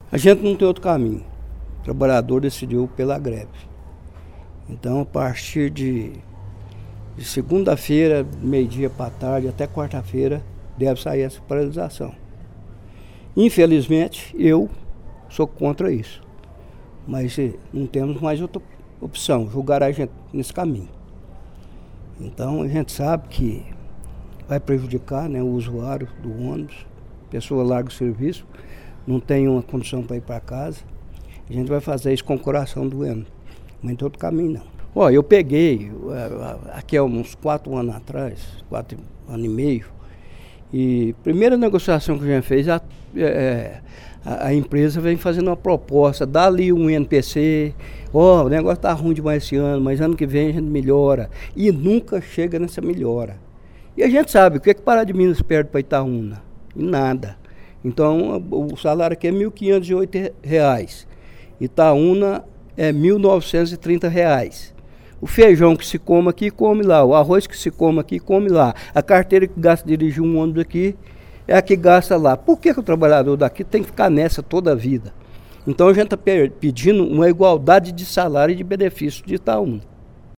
A gente não tem outro caminho. O trabalhador decidiu pela greve. Então, a partir de segunda-feira, meio-dia para tarde, até quarta-feira, deve sair essa paralisação. Infelizmente, eu sou contra isso. Mas não temos mais outra opção, julgar a gente nesse caminho. Então, a gente sabe que vai prejudicar, né, o usuário do ônibus, a pessoa larga o serviço, não tem uma condição para ir para casa. A gente vai fazer isso com o coração doendo, mas não tem outro caminho não. Ó, eu peguei, aqui há uns 4 anos atrás, 4 anos e meio, e a primeira negociação que a gente fez, a empresa vem fazendo uma proposta, dá ali um NPC, ó, o negócio tá ruim demais esse ano, mas ano que vem a gente melhora, e nunca chega nessa melhora. E a gente sabe, o que Pará de Minas perde para Itaúna? E nada. Então, o salário aqui é R$ 1.508. Itaúna é R$ 1.930. O feijão que se come aqui, come lá. O arroz que se come aqui, come lá. A carteira que gasta dirigir um ônibus aqui é a que gasta lá. Por que o trabalhador daqui tem que ficar nessa toda a vida? Então, a gente está pedindo uma igualdade de salário e de benefício de Itaúna.